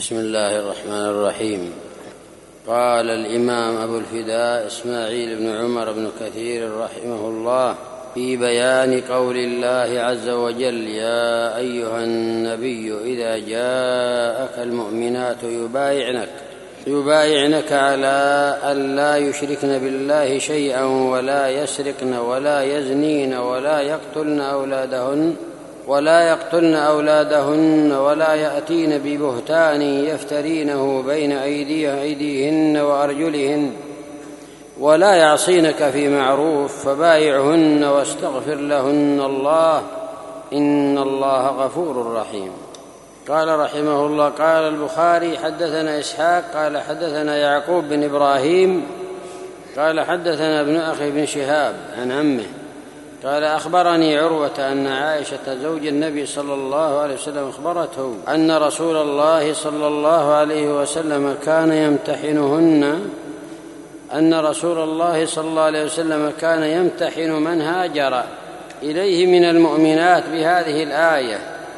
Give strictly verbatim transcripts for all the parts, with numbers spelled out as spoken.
بسم الله الرحمن الرحيم. قال الإمام أبو الفداء إسماعيل بن عمر بن كثير رحمه الله في بيان قول الله عز وجل: يا أيها النبي إذا جاءك المؤمنات يبايعنك يبايعنك على أن لا يشركن بالله شيئا ولا يسرقن ولا يزنين ولا يقتلن أولادهن ولا يقتلن أولادهن ولا يأتين ببهتان يفترينه بين أيديهن وأرجلهن ولا يعصينك في معروف فبايعهن واستغفر لهن الله إن الله غفور رحيم. قال رحمه الله: قال البخاري: حدثنا إسحاق قال حدثنا يعقوب بن إبراهيم قال حدثنا ابن أخي بن شهاب عن عمه قال: أخبرني عروة أن عائشة زوج النبي صلى الله عليه وسلم أخبرته أن رسول الله صلى الله عليه وسلم كان يمتحنهن أن رسول الله صلى الله عليه وسلم كان يمتحن من هاجر إليه من المؤمنات بهذه الآية: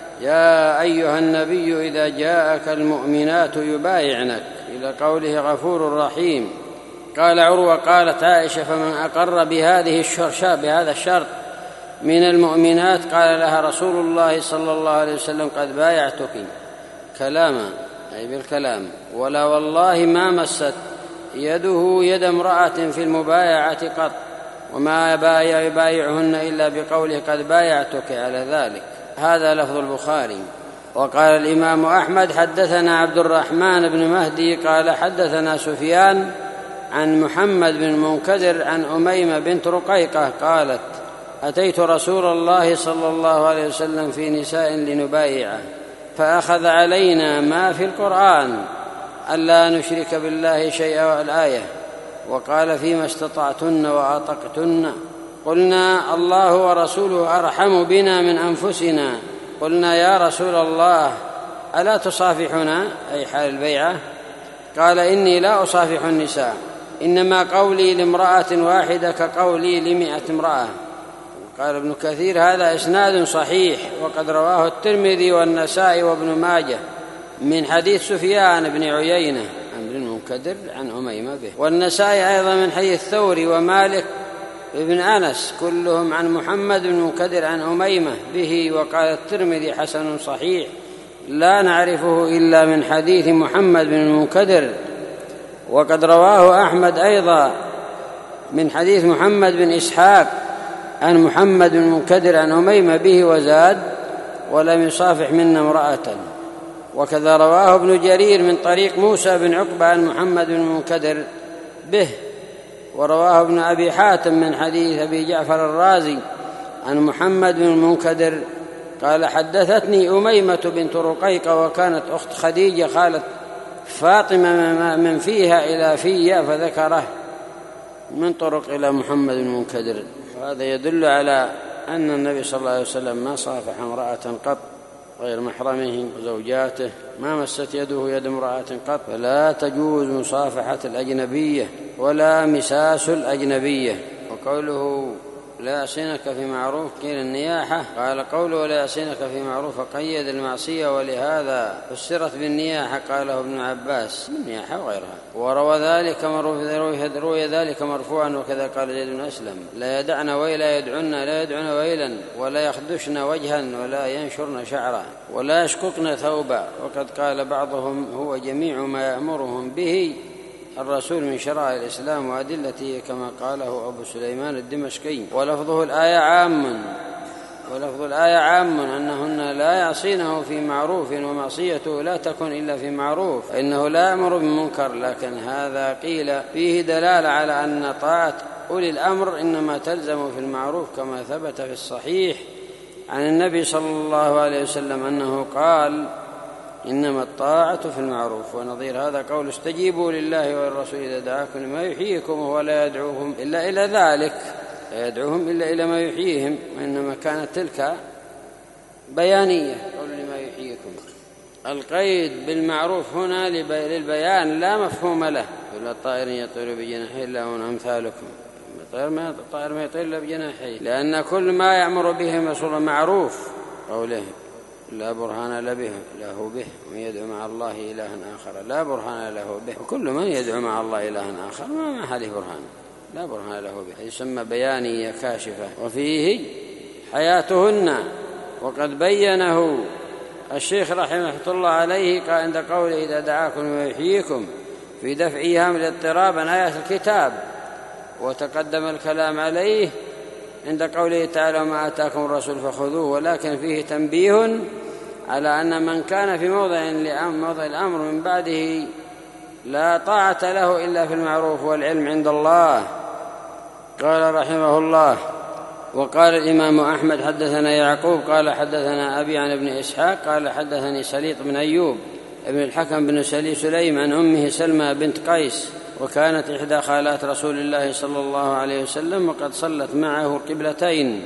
يا أيها النبي إذا جاءك المؤمنات يبايعنك إلى قوله غفور رحيم. قال عروة: قالت عائشة: فمن أقر بهذه الشرشة بهذا الشرط من المؤمنات قال لها رسول الله صلى الله عليه وسلم: قد بايعتك كلاما، أي بالكلام، ولا والله ما مست يده يد امرأة في المبايعة قط، وما يبايعهن إلا بقوله قد بايعتك على ذلك. هذا لفظ البخاري. وقال الإمام أحمد: حدثنا عبد الرحمن بن مهدي قال حدثنا سفيان عن محمد بن المنكدر عن أميمة بنت رقيقة قالت: أتيت رسول الله صلى الله عليه وسلم في نساء لنبايعه فأخذ علينا ما في القرآن ألا نشرك بالله شيئا الآية، وقال: فيما استطعتن وأطقتن. قلنا: الله ورسوله أرحم بنا من أنفسنا. قلنا: يا رسول الله ألا تصافحنا، أي حال البيعة؟ قال: إني لا أصافح النساء، إنما قولي لامرأة واحدة كقولي لمئة امرأة. قال ابن كثير: هذا إسناد صحيح، وقد رواه الترمذي والنسائي وابن ماجه من حديث سفيان بن عيينة عن ابن المنكدر عن أميمة به، والنسائي أيضا من حديث الثوري ومالك ابن أنس كلهم عن محمد بن المنكدر عن أميمة به. وقال الترمذي: حسن صحيح لا نعرفه إلا من حديث محمد بن المنكدر. وقد رواه أحمد أيضا من حديث محمد بن إسحاق عن محمد بن المنكدر عن أميمة به وزاد: ولم يصافح منا امرأة. وكذا رواه ابن جرير من طريق موسى بن عقبة عن محمد بن المنكدر به. ورواه ابن أبي حاتم من حديث أبي جعفر الرازي عن محمد بن المنكدر قال: حدثتني أميمة بنت رقيقة وكانت أخت خديجة خالة فاطمة من فيها إلى فيها، فذكره من طرق إلى محمد بن المنكدر. وهذا يدل على أن النبي صلى الله عليه وسلم ما صافح امرأة قط غير محرمه وزوجاته، ما مست يده يد امرأة قط، فلا تجوز مصافحة الأجنبية ولا مساس الأجنبية. وقوله لا يعصينك في معروف قيل النياحة، قال قوله لا يعصينك في معروف قيد المعصية، ولهذا فسرت بالنياحة قاله ابن عباس النياحة وغيرها. وروى ذلك روي ذلك مرفوعا، وكذا قال زيد بن أسلم: لا يدعن ويلا يدعن لا يدعن ويلا ولا يخدشن وجها ولا ينشرن شعرا ولا يشققن ثوبا. وقد قال بعضهم: هو جميع ما يأمرهم به الرسول من شرائع الإسلام وأدلته، كما قاله أبو سليمان الدمشقي. ولفظه الآية عام ولفظ الآية عام أنهن لا يعصينه في معروف، ومعصيته لا تكن إلا في معروف، فإنه لا يأمر بالمنكر. لكن هذا قيل فيه دلالة على أن طاعة أولي الأمر إنما تلزم في المعروف، كما ثبت في الصحيح عن النبي صلى الله عليه وسلم أنه قال: إنما الطاعة في المعروف. ونظير هذا قول: استجيبوا لله والرسول إذا دعاكم لما يحييكم، وهو لا يدعوهم إلا إلى ذلك، لا يدعوهم إلا إلى ما يحييهم، وإنما كانت تلك بيانية، قول لما يحييكم. القيد بالمعروف هنا للبيان لا مفهوم له. ولا طائر يطير بجناحيه إلا هم أمثالكم، الطائر ما يطير إلا بجناحيه، لأن كل ما يأمر به رسول معروف قوله لا برهان له به, له به ومن يدعو مع الله إلها آخر لا برهان له به. وكل من يدعو مع الله إلها آخر ما ما عليه برهان لا برهان له به، يسمى بيانية كاشفة. وفيه حياتهن، وقد بينه الشيخ رحمه الله عليه قال عند قوله إذا دعاكم ويحييكم في دفع إيهام الاضطراب عن آيات الكتاب، وتقدم الكلام عليه عند قوله تعالى وما آتاكم الرسول فخذوه، ولكن فيه تنبيه على أن من كان في موضع موضع الأمر من بعده لا طاعة له إلا في المعروف والعلم عند الله. قال رحمه الله وقال الإمام أحمد حدثنا يعقوب قال حدثنا أبي عن ابن إسحاق قال حدثني سليط بن أيوب ابن الحكم بن سلي سليم عن أمه سلمى بنت قيس، وكانت إحدى خالات رسول الله صلى الله عليه وسلم وقد صلت معه قبلتين،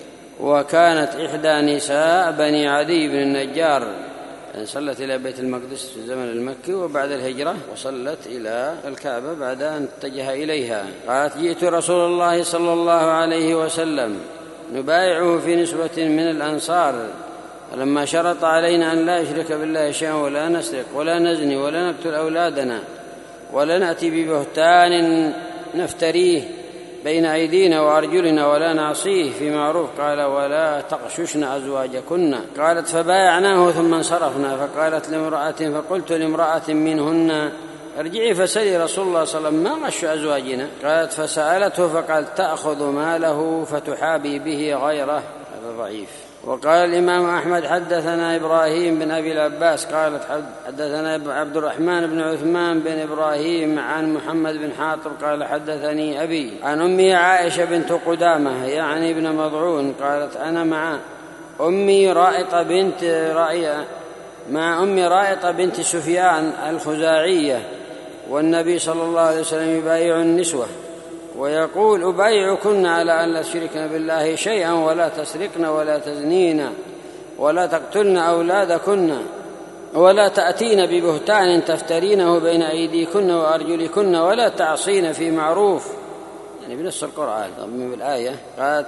وكانت إحدى نساء بني عدي بن النجار، يعني صلت إلى بيت المقدس في الزمن المكي وبعد الهجرة، وصلت إلى الكعبة بعد أن اتجه إليها. قالت جئت رسول الله صلى الله عليه وسلم نبايعه في نسبة من الأنصار، ولما شرط علينا أن لا يشرك بالله شيئا ولا نسرق ولا نزني ولا نقتل أولادنا ولا نأتي ببهتان نفتريه بين أيدينا وأرجلنا ولا نعصيه في معروف، قال ولا تغششن أزواجكن. قالت فبايعناه ثم انصرفنا، فقالت لامرأة فقلت لامرأة منهن ارجعي فسلي رسول الله صلى الله عليه وسلم ما غش أزواجنا. قالت فسألته فقال تأخذ ماله فتحابي به غيره. هذا ضعيف. وقال الإمام أحمد حدثنا إبراهيم بن أبي العباس قالت حدثنا عبد الرحمن بن عثمان بن إبراهيم عن محمد بن حاطب قال حدثني أبي عن أمي عائشة بنت قدامة يعني ابن مضعون قالت أنا مع أمي رائطة بنت رائية مع أمي رائطة بنت سفيان الخزاعية، والنبي صلى الله عليه وسلم يبايع النسوة ويقول أبايعكن على أن لا تشركن بالله شيئا ولا تسرقن ولا تزنين ولا تقتلن أولادكن ولا تأتين ببهتان تفترينه بين أيديكن وأرجلكن ولا تعصين في معروف، يعني بنص القرآن من الآية. قالت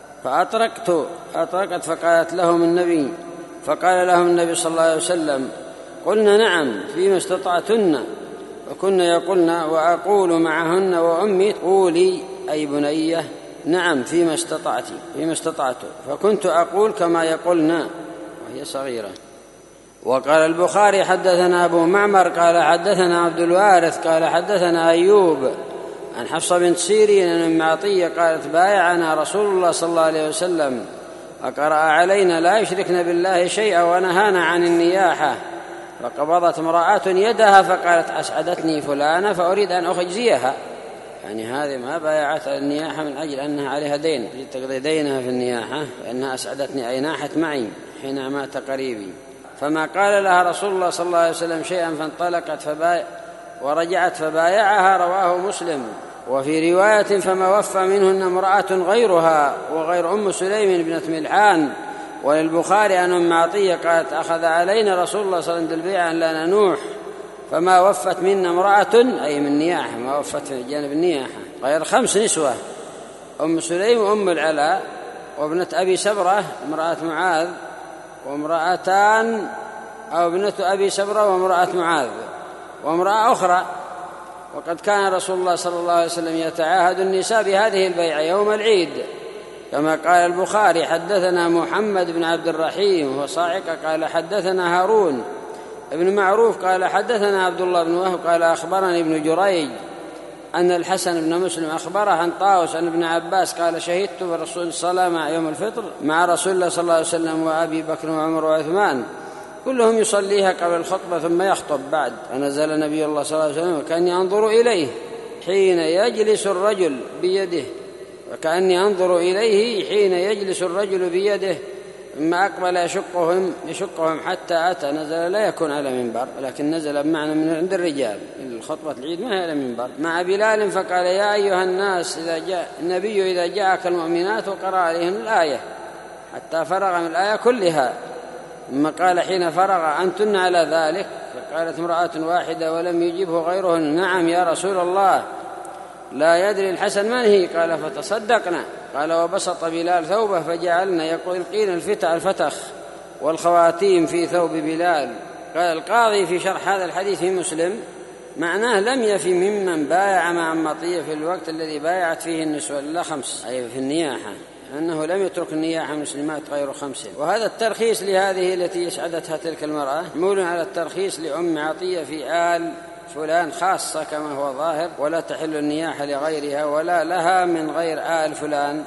فأطرقت أطرقت فقالت لهم النبي فقال لهم النبي صلى الله عليه وسلم قلنا نعم فيما استطعتن، وكنا يقولنا وأقول معهن وأمي قولي أي بنية نعم فيما استطعت فيما استطعت فكنت أقول كما يقولنا وهي صغيرة. وقال البخاري حدثنا أبو معمر قال حدثنا عبد الوارث قال حدثنا أيوب عن حفصة بنت سيرين عن أم عطية قالت بايعنا رسول الله صلى الله عليه وسلم وقرأ علينا لا يشركن بالله شيئا ونهانا عن النياحة، فقبضت امرأة يدها فقالت أسعدتني فلانة فأريد أن أخجزيها، يعني هذه ما بايعت النياحة من أجل أنها عليها دين تقضي دينها في النياحة، فإنها أسعدتني أي ناحت معي حين مات قريبي، فما قال لها رسول الله صلى الله عليه وسلم شيئا فانطلقت فبايع ورجعت فبايعها، رواه مسلم. وفي رواية فما وفى منهن امرأة غيرها وغير أم سليم بنت ملحان. وللبخاري أن أم عطية قالت أخذ علينا رسول الله صلى الله عليه وسلم البيعة أن لا ننوح فما وفت منا امرأة أي من نياحة ما وفت في جانب النياحة غير خمس نسوة أم سليم وأم العلاء وابنة أبي سبرة امرأة معاذ وامرأتان أو ابنة أبي سبرة وامرأة معاذ وامرأة أخرى. وقد كان رسول الله صلى الله عليه وسلم يتعاهد النساء بهذه البيعة يوم العيد، كما قال البخاري حدثنا محمد بن عبد الرحيم وصاعقة قال حدثنا هارون ابن معروف قال حدثنا عبد الله بن وهب قال أخبرني ابن جريج أن الحسن بن مسلم أخبره عن طاووس أن ابن عباس قال شهدت برسول الصلاة مع يوم الفطر مع رسول الله صلى الله عليه وسلم وأبي بكر وعمر وعثمان كلهم يصليها قبل الخطبة ثم يخطب بعد، فنزل نبي الله صلى الله عليه وسلم وكأني أنظر إليه حين يجلس الرجل بيده وكأني أنظر إليه حين يجلس الرجل بيده ثم أقبل يشقهم, يشقهم حتى أتى نزل لا يكون على منبر ولكن نزل بمعنى من عند الرجال الخطبة العيد ما هي على منبر مع بلال فقال يا أيها الناس إذا جاء النبي إذا جاءك المؤمنات وقرأ عليهم الآية حتى فرغ من الآية كلها، ثم قال حين فرغ أنتن على ذلك؟ فقالت امرأة واحدة ولم يجبه غيرهن نعم يا رسول الله لا يدري الحسن من هي، قال فتصدقنا. قال وبسط بلال ثوبه فجعلنا يلقين الفتح الفتخ والخواتيم في ثوب بلال. قال القاضي في شرح هذا الحديث في مسلم: معناه لم يفي ممن بايع مع المطية في الوقت الذي بايعت فيه النسوة إلا خمس، أي في النياحة، أنه لم يترك النياحة المسلمات غير خمس. وهذا الترخيص لهذه التي أسعدتها تلك المرأة مول على الترخيص لأم عطية في آل فلان خاصة كما هو ظاهر، ولا تحل النياحة لغيرها ولا لها من غير آل فلان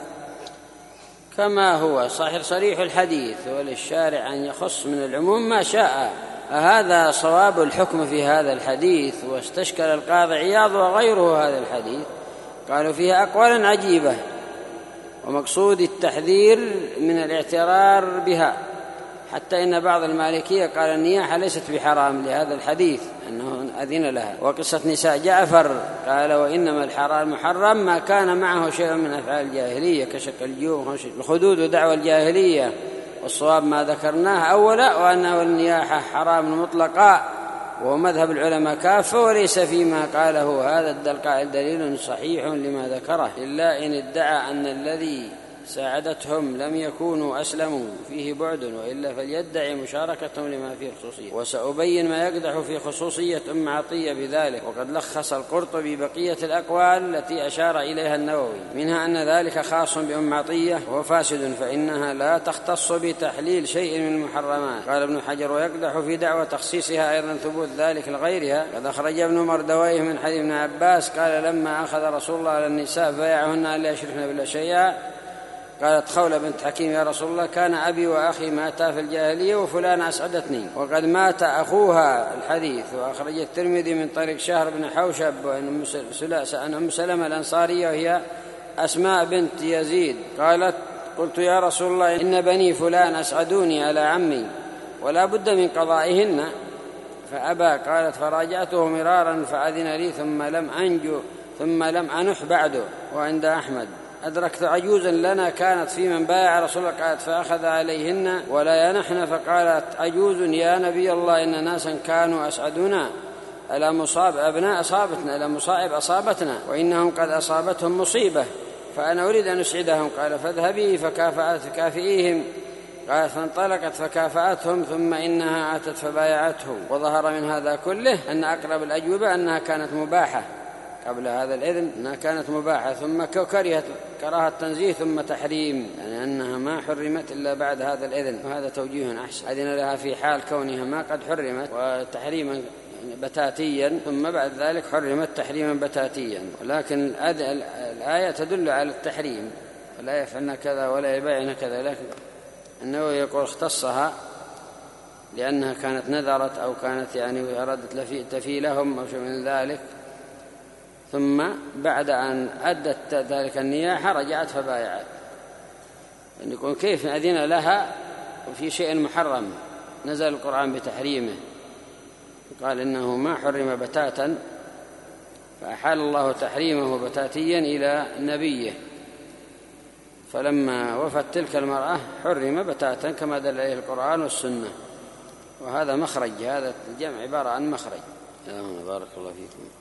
كما هو صحيح صريح الحديث، وللشارع أن يخص من العموم ما شاء. هذا صواب الحكم في هذا الحديث. واستشكل القاضي عياض وغيره هذا الحديث، قالوا فيها أقوالا عجيبة، ومقصود التحذير من الاعترار بها، حتى إن بعض المالكية قال النياحة ليست بحرام لهذا الحديث أنه أذن لها. وقصة نساء جعفر قال: وإنما الحرام محرم ما كان معه شيء من أفعال الجاهلية كشق الجيوب الخدود ودعوى الجاهلية، والصواب ما ذكرناه أولا، وأنه النياحة حرام مطلقا، وهو مذهب العلماء كافة، وليس فيما قاله هذا القائل دليل صحيح لما ذكره، إلا إن ادعى أن الذي ساعدتهم لم يكونوا أسلموا فيه بعد، وإلا فليدعي مشاركتهم لما فيه خصوصية. وسأبين ما يقدح في خصوصية أم عطية بذلك. وقد لخص القرطبي بقية الأقوال التي أشار إليها النووي، منها أن ذلك خاص بأم عطية وهو فاسد، فإنها لا تختص بتحليل شيء من المحرمات. قال ابن حجر: ويقدح في دعوى تخصيصها أيضا ثبوت ذلك لغيرها. قد أخرج ابن مردويه من حديث ابن عباس قال: لما أخذ رسول الله على النساء بايعهن ألا يشركن بالله شيئا، قالت خولة بنت حكيم: يا رسول الله، كان أبي وأخي ماتا في الجاهلية وفلان أسعدتني وقد مات أخوها. الحديث. وأخرج الترمذي من طريق شهر بن حوشب وأن أم سلمة الأنصارية وهي أسماء بنت يزيد قالت: قلت يا رسول الله، إن بني فلان أسعدوني على عمي ولا بد من قضائهن فأبى. قالت: فراجعته مرارا فأذن لي ثم لم أنجو ثم لم أنح بعده. وعند أحمد: أدركت عجوزا لنا كانت في من بايع رسول الله، قالت: فأخذ عليهن ولا ينحن. فقالت عجوز: يا نبي الله، إن ناسا كانوا أسعدنا على مصاب أبناء أصابتنا على مصائب أصابتنا، وإنهم قد أصابتهم مصيبة، فأنا أريد أن أسعدهم. قال: فاذهبي فكافأت كافئيهم. قالت: فانطلقت فكافأتهم، ثم إنها أتت فبايعتهم. وظهر من هذا كله أن أقرب الأجوبة أنها كانت مباحة قبل هذا الإذن، أنها كانت مباحة، ثم كرهت كراهة تنزيه، ثم تحريم، يعني أنها ما حرمت إلا بعد هذا الإذن. وهذا توجيه أحسن، أذن لها في حال كونها ما قد حرمت وتحريما بتاتيا، ثم بعد ذلك حرمت تحريما بتاتيا. ولكن الآية تدل على التحريم، ولا يفعلن كذا ولا يبايعن كذا، لكن أنه يقول اختصها لأنها كانت نذرت أو كانت يعني أردت تفي لهم أو شيء من ذلك، ثم بعد أن أدت ذلك النياحة رجعت فبايعت. أن يكون كيف أذن لها في شيء محرم نزل القرآن بتحريمه، قال إنه ما حرم بتاتا، فأحال الله تحريمه بتاتيا إلى نبيه، فلما وفت تلك المرأة حرم بتاتا كما دل عليه القرآن والسنة. وهذا مخرج، هذا الجمع عبارة عن مخرج. بارك الله فيكم.